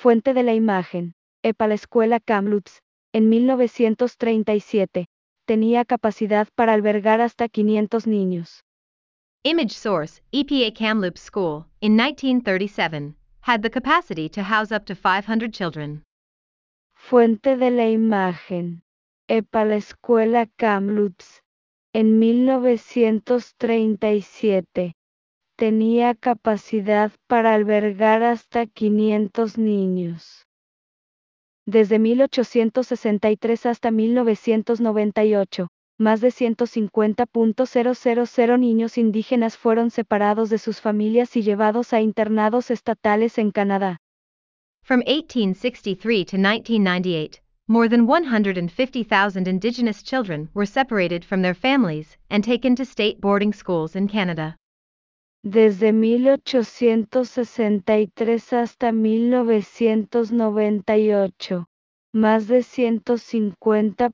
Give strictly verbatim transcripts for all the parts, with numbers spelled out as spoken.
Fuente de la imagen. EPA. La escuela Kamloops, en mil novecientos treinta y siete, tenía capacidad para albergar hasta quinientos niños. Image source, E P A Kamloops School, in nineteen thirty-seven, had the capacity to house up to five hundred children. Fuente de la imagen. EPA. La escuela Kamloops, en mil novecientos treinta y siete, tenía capacidad para albergar hasta quinientos niños. Desde mil ochocientos sesenta y tres hasta mil novecientos noventa y ocho, más de ciento cincuenta mil niños indígenas fueron separados de sus familias y llevados a internados estatales en Canadá. From eighteen sixty-three to nineteen ninety-eight, more than one hundred fifty thousand Indigenous children were separated from their families and taken to state boarding schools in Canada. Desde mil ochocientos sesenta y tres hasta mil novecientos noventa y ocho, más de ciento cincuenta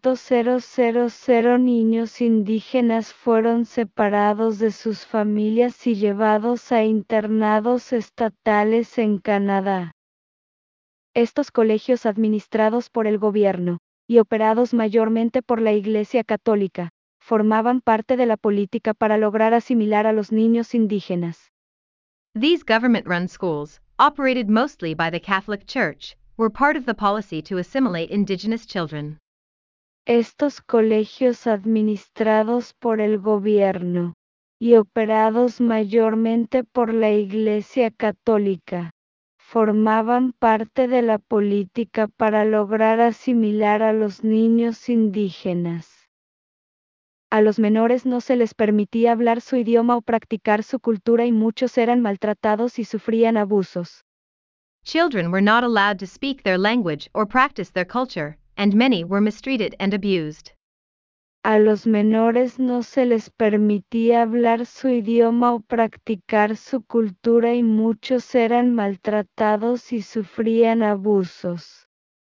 mil niños indígenas fueron separados de sus familias y llevados a internados estatales en Canadá. Estos colegios, administrados por el gobierno y operados mayormente por la Iglesia Católica, formaban parte de la política para lograr asimilar a los niños indígenas. These government-run schools, operated mostly by the Catholic Church, were part of the policy to assimilate Indigenous children. Estos colegios, administrados por el gobierno y operados mayormente por la Iglesia Católica, formaban parte de la política para lograr asimilar a los niños indígenas. A los menores no se les permitía hablar su idioma o practicar su cultura y muchos eran maltratados y sufrían abusos. Children were not allowed to speak their language or practice their culture, and many were mistreated and abused. A los menores no se les permitía hablar su idioma o practicar su cultura y muchos eran maltratados y sufrían abusos.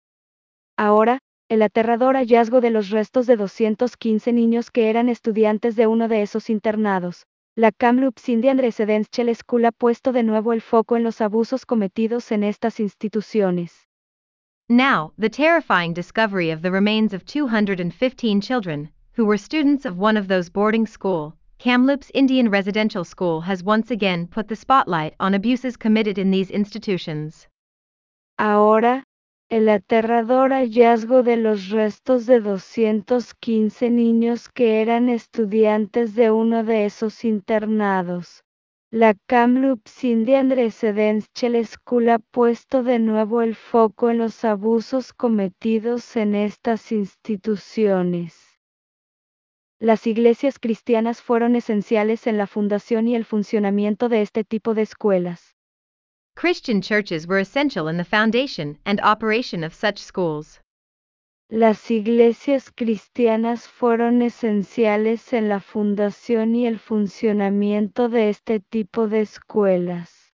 Ahora, el aterrador hallazgo de los restos de doscientos quince niños que eran estudiantes de uno de esos internados. La Kamloops Indian Residential School ha puesto de nuevo el foco en los abusos cometidos en estas instituciones. Now, the terrifying discovery of the remains of two hundred fifteen children, who were students of one of those boarding school, Kamloops Indian Residential School, has once again put the spotlight on abuses committed in these institutions. Ahora, el aterrador hallazgo de los restos de doscientos quince niños que eran estudiantes de uno de esos internados. La Kamloops Indian Residential School ha puesto de nuevo el foco en los abusos cometidos en estas instituciones. Las iglesias cristianas fueron esenciales en la fundación y el funcionamiento de este tipo de escuelas. Christian churches were essential in the foundation and operation of such schools. Las iglesias cristianas fueron esenciales en la fundación y el funcionamiento de este tipo de escuelas.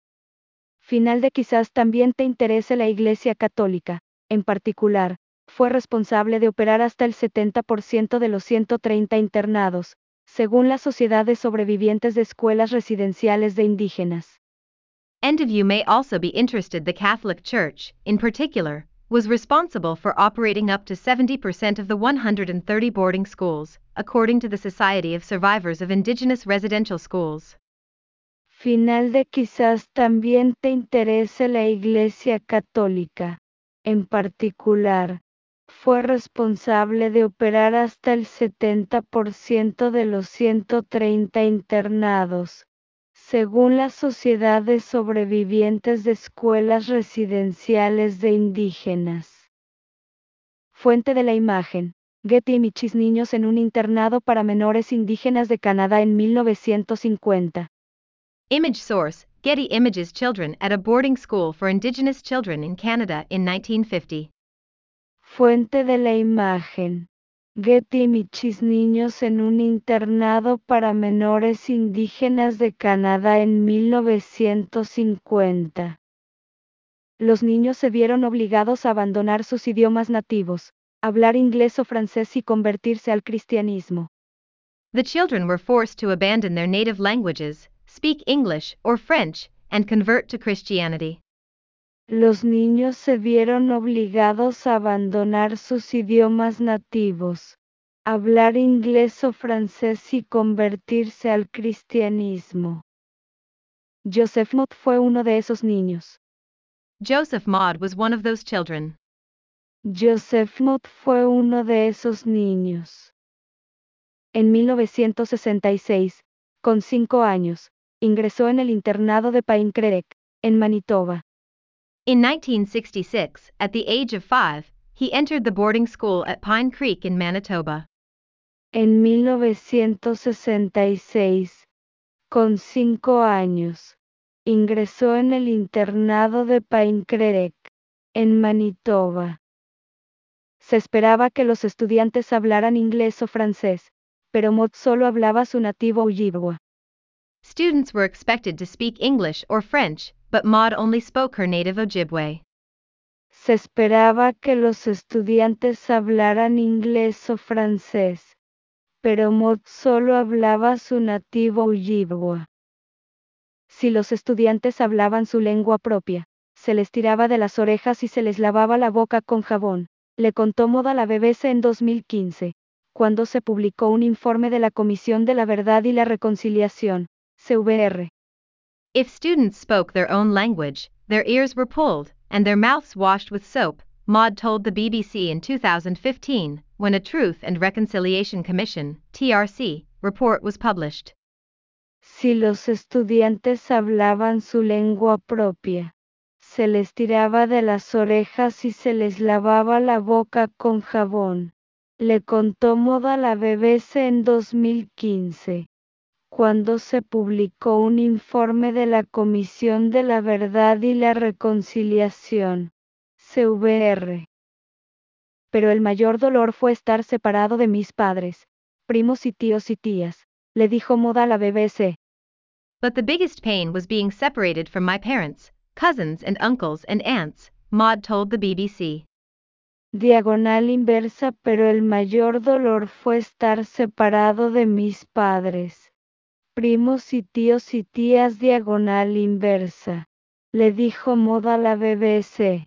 Final de quizás también te interese la Iglesia Católica, en particular, fue responsable de operar hasta el setenta por ciento de los ciento treinta internados, según la Sociedad de Sobrevivientes de Escuelas Residenciales de Indígenas. End of you may also be interested. The Catholic Church, in particular, was responsible for operating up to seventy percent of the one hundred thirty boarding schools, according to the Society of Survivors of Indigenous Residential Schools. Final de quizás también te interese la Iglesia Católica, en particular, fue responsable de operar hasta el setenta por ciento de los ciento treinta internados, según la Sociedad de Sobrevivientes de Escuelas Residenciales de Indígenas. Fuente de la imagen. Getty Images. Niños en un internado para menores indígenas de Canadá en mil novecientos cincuenta. Image source, Getty Images. Children at a boarding school for Indigenous children in Canada in nineteen fifty. Fuente de la imagen. Getty Images. Niños en un internado para menores indígenas de Canadá en mil novecientos cincuenta. Los niños se vieron obligados a abandonar sus idiomas nativos, hablar inglés o francés y convertirse al cristianismo. The children were forced to abandon their native languages, speak English or French, and convert to Christianity. los niños se vieron obligados a abandonar sus idiomas nativos, hablar inglés o francés y convertirse al cristianismo. Joseph Maud fue uno de esos niños. Joseph Maud was one of those children. Joseph Maud fue uno de esos niños. En mil novecientos sesenta y seis, con cinco años, ingresó en el internado de Pine Creek, en Manitoba. In nineteen sixty-six, at the age of five, he entered the boarding school at Pine Creek in Manitoba. En mil novecientos sesenta y seis, con cinco años, ingresó en el internado de Pine Creek, en Manitoba. Se esperaba que los estudiantes hablaran inglés o francés, pero Maud solo hablaba su nativo Ojibwa. Students were expected to speak English or French, but Maud only spoke her native Ojibwe. Se esperaba que los estudiantes hablaran inglés o francés, pero Maud solo hablaba su nativo Ojibwa. Si los estudiantes hablaban su lengua propia, se les tiraba de las orejas y se les lavaba la boca con jabón, le contó Maud a la B B C en dos mil quince, cuando se publicó un informe de la Comisión de la Verdad y la Reconciliación, C V R. If students spoke their own language, their ears were pulled, and their mouths washed with soap, Maud told the B B C in two thousand fifteen, when a Truth and Reconciliation Commission, T R C, report was published. Si los estudiantes hablaban su lengua propia, se les tiraba de las orejas y se les lavaba la boca con jabón, le contó Maud a la B B C en dos mil quince, cuando se publicó un informe de la Comisión de la Verdad y la Reconciliación, C V R. Pero el mayor dolor fue estar separado de mis padres, primos y tíos y tías, le dijo Maud a la B B C. But the biggest pain was being separated from my parents, cousins and uncles and aunts, Maud told the B B C. Diagonal inversa, pero el mayor dolor fue estar separado de mis padres, primos y tíos y tías. Diagonal inversa, le dijo Maud a la B B C.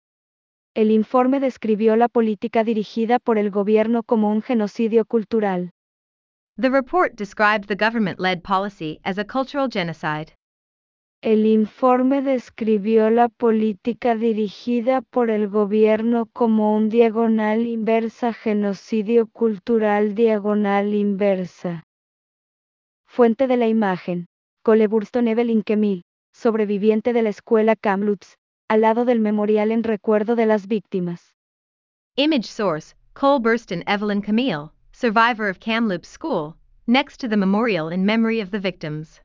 El informe describió la política dirigida por el gobierno como un genocidio cultural. The report described the government-led policy as a cultural genocide. El informe describió la política dirigida por el gobierno como un diagonal inversa genocidio cultural. Diagonal inversa. Fuente de la imagen: Cole Burston Evelyn Kemil, sobreviviente de la escuela Kamloops, al lado del memorial en recuerdo de las víctimas. Image source: Cole Burston Evelyn Camille, survivor of Kamloops School, next to the memorial in memory of the victims.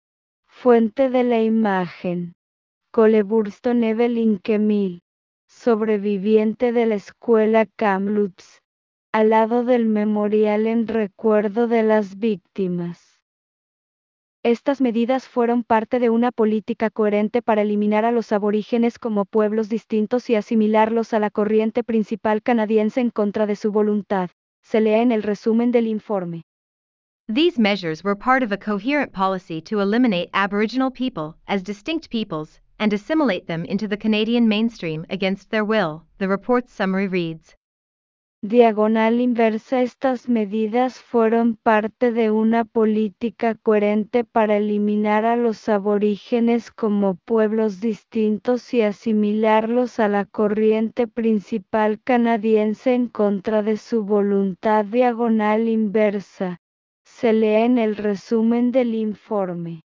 Fuente de la imagen: Cole Burston Evelyn Kemil, sobreviviente de la escuela Kamloops, al lado del memorial en recuerdo de las víctimas. Estas medidas fueron parte de una política coherente para eliminar a los aborígenes como pueblos distintos y asimilarlos a la corriente principal canadiense en contra de su voluntad. Se lee en el resumen del informe. These measures were part of a coherent policy to eliminate Aboriginal people as distinct peoples and assimilate them into the Canadian mainstream against their will, the report's summary reads. Diagonal inversa. Estas medidas fueron parte de una política coherente para eliminar a los aborígenes como pueblos distintos y asimilarlos a la corriente principal canadiense en contra de su voluntad. Diagonal inversa. Se lee en el resumen del informe.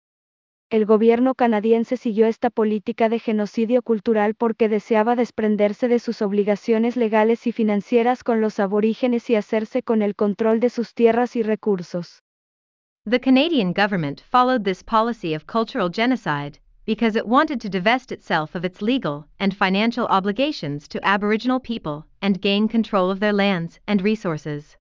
El gobierno canadiense siguió esta política de genocidio cultural porque deseaba desprenderse de sus obligaciones legales y financieras con los aborígenes y hacerse con el control de sus tierras y recursos. The Canadian government followed this policy of cultural genocide because it wanted to divest itself of its legal and financial obligations to Aboriginal people and gain control of their lands and resources.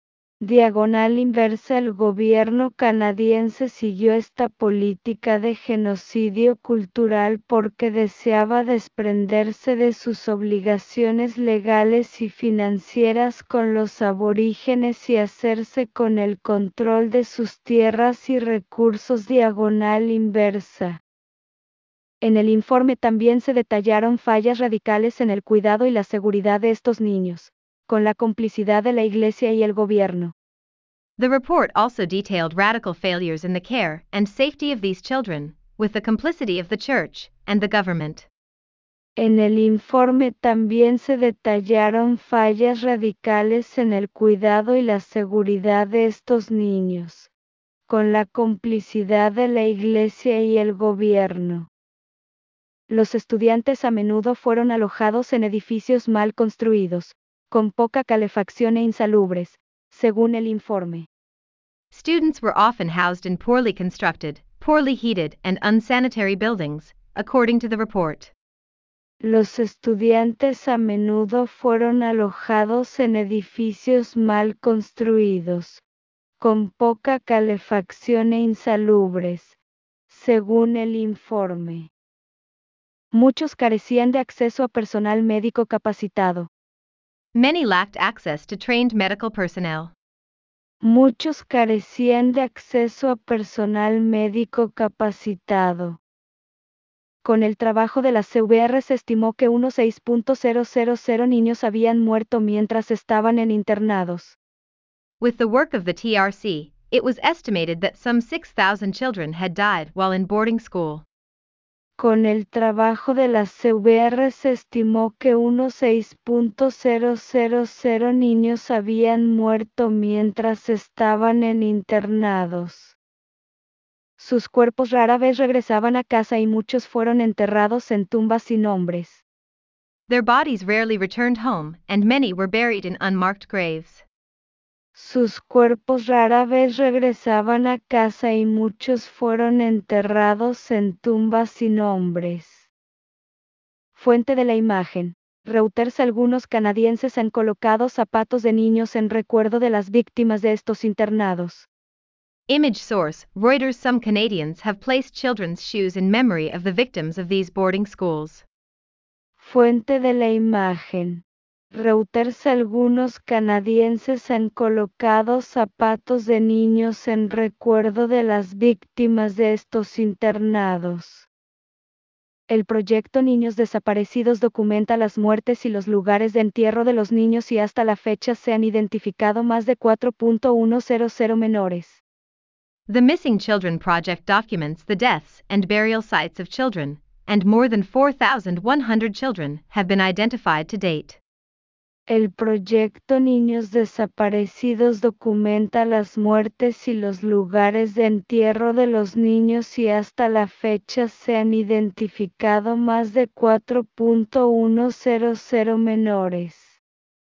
Diagonal inversa. El gobierno canadiense siguió esta política de genocidio cultural porque deseaba desprenderse de sus obligaciones legales y financieras con los aborígenes y hacerse con el control de sus tierras y recursos. Diagonal inversa. En el informe también se detallaron fallas radicales en el cuidado y la seguridad de estos niños, con la complicidad de la Iglesia y el gobierno. The report also detailed radical failures in the care and safety of these children, with the complicity of the church and the government. En el informe también se detallaron fallas radicales en el cuidado y la seguridad de estos niños, con la complicidad de la Iglesia y el gobierno. Los estudiantes a menudo fueron alojados en edificios mal construidos, con poca calefacción e insalubres, según el informe. Students were often housed in poorly constructed, poorly heated, and unsanitary buildings, according to the report. Los estudiantes a menudo fueron alojados en edificios mal construidos, con poca calefacción e insalubres, según el informe. Muchos carecían de acceso a personal médico capacitado. Many lacked access to trained medical personnel. Muchos carecían de acceso a personal médico capacitado. Con el trabajo de la C V R se estimó que unos seis mil niños habían muerto mientras estaban en internados. With the work of the T R C, it was estimated that some six thousand children had died while in boarding school. Con el trabajo de la C V R se estimó que unos seis mil niños habían muerto mientras estaban en internados. Sus cuerpos rara vez regresaban a casa y muchos fueron enterrados en tumbas sin nombres. Their bodies rarely returned home, and many were buried in unmarked graves. Sus cuerpos rara vez regresaban a casa y muchos fueron enterrados en tumbas sin nombres. Fuente de la imagen. Reuters. Algunos canadienses han colocado zapatos de niños en recuerdo de las víctimas de estos internados. Image source, Reuters. Some Canadians have placed children's shoes in memory of the victims of these boarding schools. Fuente de la imagen. Reuters. Algunos canadienses han colocado zapatos de niños en recuerdo de las víctimas de estos internados. El proyecto Niños Desaparecidos documenta las muertes y los lugares de entierro de los niños y hasta la fecha se han identificado más de cuatro mil ciento menores. The Missing Children Project documents the deaths and burial sites of children, and more than four thousand one hundred children have been identified to date. El proyecto Niños Desaparecidos documenta las muertes y los lugares de entierro de los niños y hasta la fecha se han identificado más de cuatro mil ciento menores.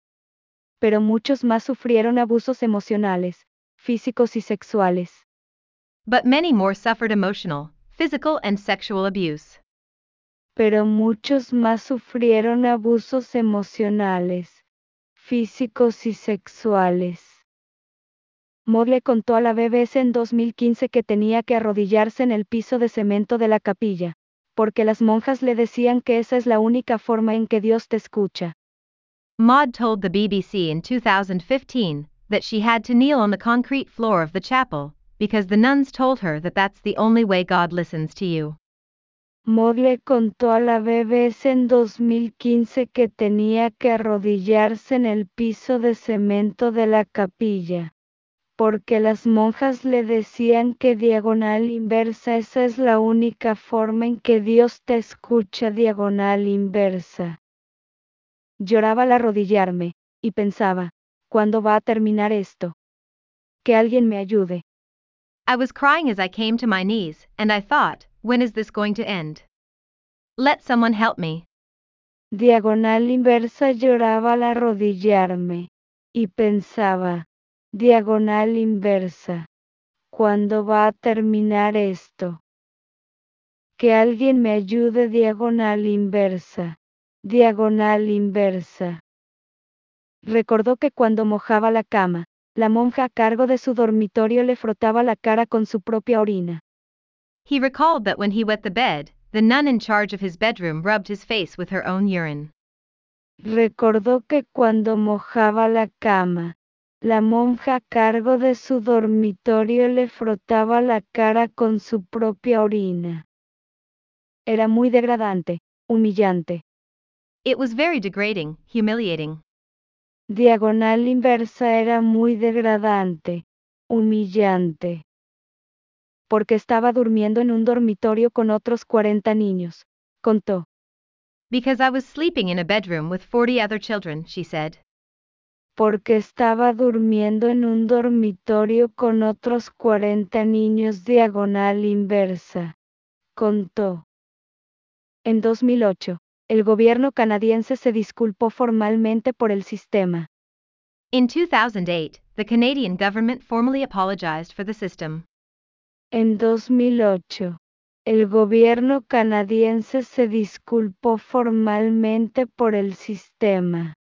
Pero muchos más sufrieron abusos emocionales, físicos y sexuales. But many more suffered emotional, physical, and sexual abuse. Pero muchos más sufrieron abusos emocionales, físicos y sexuales. Maud le contó a la B B C en dos mil quince que tenía que arrodillarse en el piso de cemento de la capilla, porque las monjas le decían que esa es la única forma en que Dios te escucha. Maud told the B B C in two thousand fifteen that she had to kneel on the concrete floor of the chapel, because the nuns told her that that's the only way God listens to you. Maud le contó a la B B C en dos mil quince que tenía que arrodillarse en el piso de cemento de la capilla, porque las monjas le decían que diagonal inversa esa es la única forma en que Dios te escucha diagonal inversa. Lloraba al arrodillarme, y pensaba, ¿cuándo va a terminar esto? Que alguien me ayude. I was crying as I came to my knees, and I thought, when is this going to end? Let someone help me. Diagonal inversa lloraba al arrodillarme, y pensaba, diagonal inversa, ¿cuándo va a terminar esto? Que alguien me ayude diagonal inversa, diagonal inversa. Recordó que cuando mojaba la cama, la monja a cargo de su dormitorio le frotaba la cara con su propia orina. He recalled that when he wet the bed, the nun in charge of his bedroom rubbed his face with her own urine. Recordó que cuando mojaba la cama, la monja a cargo de su dormitorio le frotaba la cara con su propia orina. Era muy degradante, humillante. It was very degrading, humiliating. Diagonal inversa era muy degradante, humillante. Porque estaba durmiendo en un dormitorio con otros cuarenta niños, contó. Because I was sleeping in a bedroom with forty other children, she said. Porque estaba durmiendo en un dormitorio con otros cuarenta niños diagonal inversa, contó. En dos mil ocho, el gobierno canadiense se disculpó formalmente por el sistema. In two thousand eight, the Canadian government formally apologized for the system. En dos mil ocho, el gobierno canadiense se disculpó formalmente por el sistema.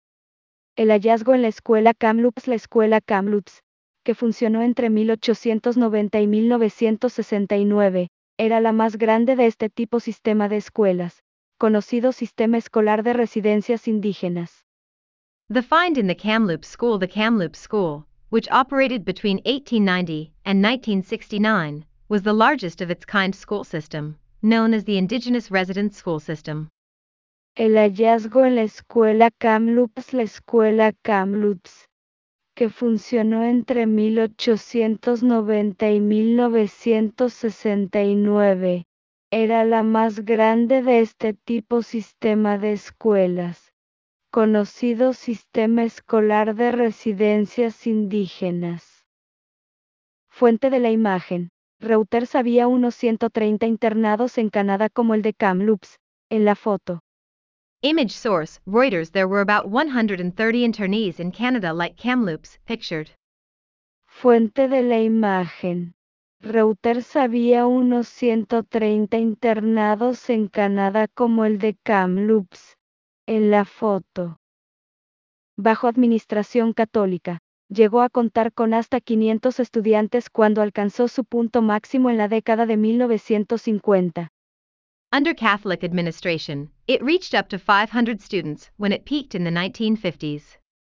El hallazgo en la escuela Kamloops La escuela Kamloops, que funcionó entre mil ochocientos noventa y mil novecientos sesenta y nueve, era la más grande de este tipo sistema de escuelas, conocido sistema escolar de residencias indígenas. The find in the Kamloops School The Kamloops School, which operated between eighteen ninety and nineteen sixty-nine, was the largest of its kind school system, known as the Indigenous Residence School System. El hallazgo en la escuela Kamloops La escuela Kamloops, que funcionó entre mil ochocientos noventa y mil novecientos sesenta y nueve, era la más grande de este tipo sistema de escuelas, conocido sistema escolar de residencias indígenas. Fuente de la imagen. Reuters había unos ciento treinta internados en Canadá como el de Kamloops, en la foto. Image source, Reuters. There were about one hundred thirty internees in Canada like Kamloops, pictured. Fuente de la imagen. Reuters había unos ciento treinta internados en Canadá como el de Kamloops, en la foto. Bajo administración católica, llegó a contar con hasta quinientos estudiantes cuando alcanzó su punto máximo en la década de mil novecientos cincuenta. Under Catholic administration, it reached up to five hundred students when it peaked in the nineteen fifties.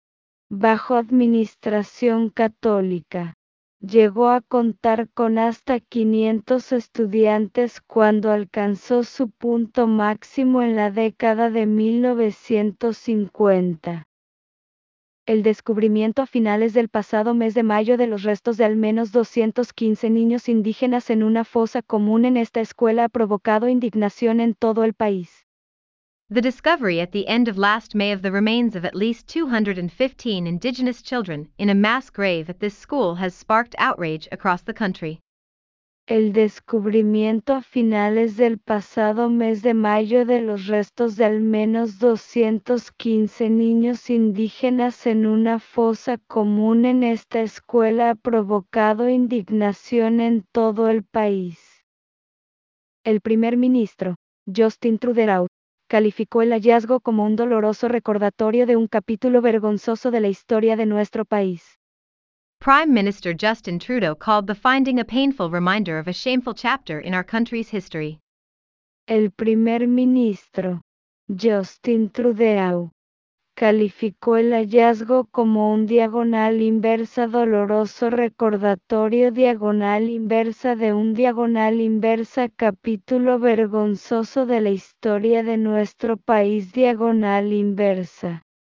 Bajo administración católica, llegó a contar con hasta quinientos estudiantes cuando alcanzó su punto máximo en la década de mil novecientos cincuenta. El descubrimiento a finales del pasado mes de mayo de los restos de al menos doscientos quince niños indígenas en una fosa común en esta escuela ha provocado indignación en todo el país. The discovery at the end of last May of the remains of at least two hundred fifteen Indigenous children in a mass grave at this school has sparked outrage across the country. El descubrimiento a finales del pasado mes de mayo de los restos de al menos doscientos quince niños indígenas en una fosa común en esta escuela ha provocado indignación en todo el país. El primer ministro, Justin Trudeau, calificó el hallazgo como un doloroso recordatorio de un capítulo vergonzoso de la historia de nuestro país. Prime Minister Justin Trudeau called the finding a painful reminder of a shameful chapter in our country's history. El primer ministro, Justin Trudeau, calificó el hallazgo como un diagonal inversa doloroso recordatorio diagonal inversa de un diagonal inversa capítulo vergonzoso de la historia de nuestro país diagonal inversa.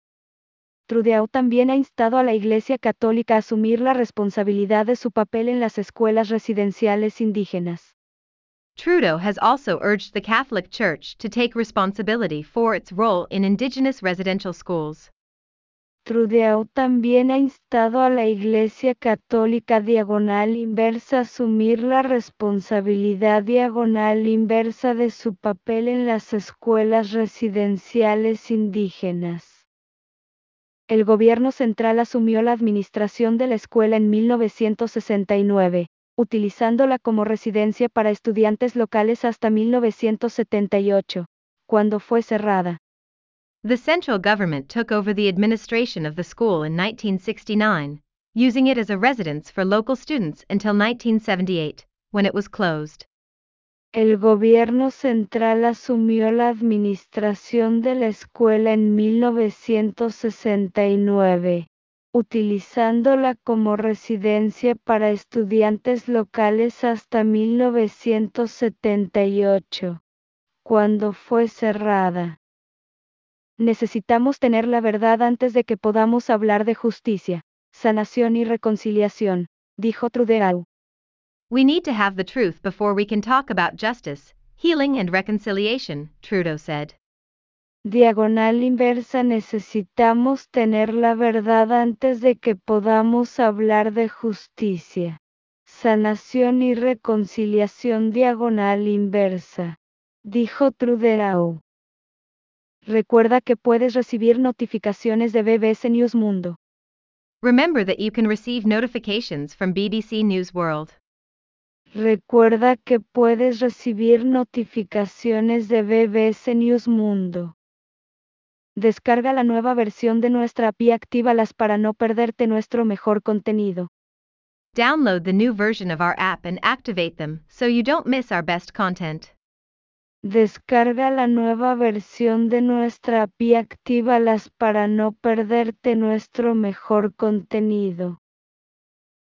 Trudeau también ha instado a la Iglesia Católica a asumir la responsabilidad de su papel en las escuelas residenciales indígenas. Trudeau has also urged the Catholic Church to take responsibility for its role in Indigenous residential schools. Trudeau también ha instado a la Iglesia Católica diagonal inversa a asumir la responsabilidad diagonal inversa de su papel en las escuelas residenciales indígenas. El gobierno central asumió la administración de la escuela en mil novecientos sesenta y nueve, utilizándola como residencia para estudiantes locales hasta mil novecientos setenta y ocho, cuando fue cerrada. The central government took over the administration of the school in nineteen sixty-nine, using it as a residence for local students until nineteen seventy-eight, when it was closed. El gobierno central asumió la administración de la escuela en mil novecientos sesenta y nueve, utilizándola como residencia para estudiantes locales hasta mil novecientos setenta y ocho, cuando fue cerrada. Necesitamos tener la verdad antes de que podamos hablar de justicia, sanación y reconciliación, dijo Trudeau. We need to have the truth before we can talk about justice, healing and reconciliation, Trudeau said. Diagonal inversa. Necesitamos tener la verdad antes de que podamos hablar de justicia, sanación y reconciliación. Diagonal inversa, dijo Trudeau. Recuerda que puedes recibir notificaciones de B B C News Mundo. Remember that you can receive notifications from B B C News World. Recuerda que puedes recibir notificaciones de B B C News Mundo. Descarga la nueva versión de nuestra app y actívalas para no perderte nuestro mejor contenido. Download the new version of our app and activate them so you don't miss our best content. Descarga la nueva versión de nuestra app y actívalas para no perderte nuestro mejor contenido.